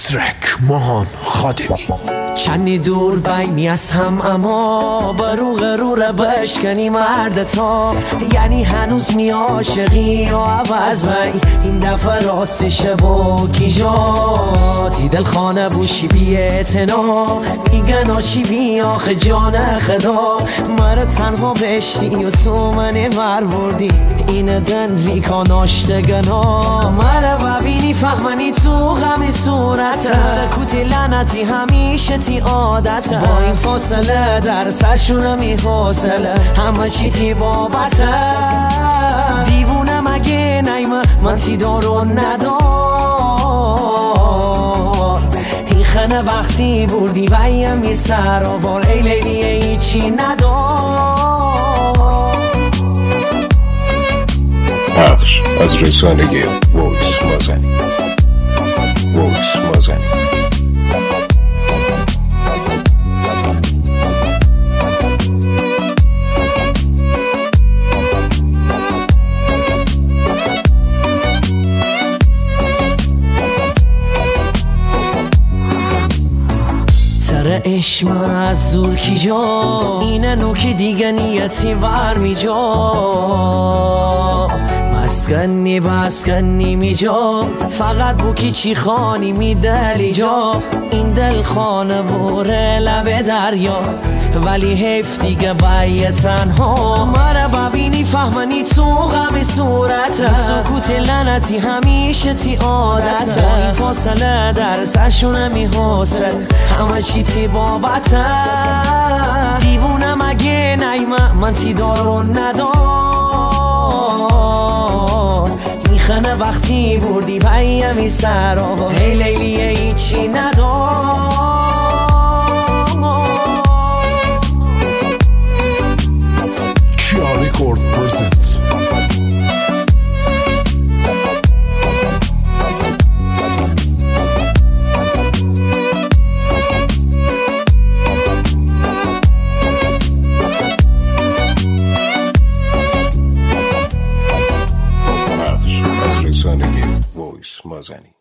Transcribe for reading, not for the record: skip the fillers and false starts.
ترک ماهان خادمی. چندی دور بینی از هم اما برو غرور بشکنی مردتا، یعنی هنوز می عاشقی یا عوض می این دفعه راستشه با کی جاتی دل خانه بوشی بی اعتنا میگن آشی بی آخه جان خدا مرا تنها بشتی و تو منه ور بردی این دن ریکان آشتگنا مرا ببینی فهمنی تو غمی صورت سکوت لعنتی همیشه تی عادت با این فاصله در سرشونه می حاصله همه چی تی بابته دیوونه مگه نیمه من تی دارو ندار این خنه وقتی بردی ویم می سر آوار ای لیلی ایچی ندار. پخش از رسانه وایس مازنی. وایس مازنی. سر عشم از دور کی جا اینه نوکی دیگه نیتی ور می جا مسکنی می جا فقط بوکی چی خانی می دلی جا این دل خانه بوره لب دریا ولی حیف دیگه باید تنها مرا ببینی فهمنی تو غم صورت سکوت لعنتی همیشه تی عادت با این فاصله در سرشونه می حاصل همه چی تی بابته دیوونه مگه نیمه من تی دارو ندار این خنه وقتی بردی پیمی سر آوا ای لیلی ایچی ندار. Record presents. پخش از رسانه وایس مازنی.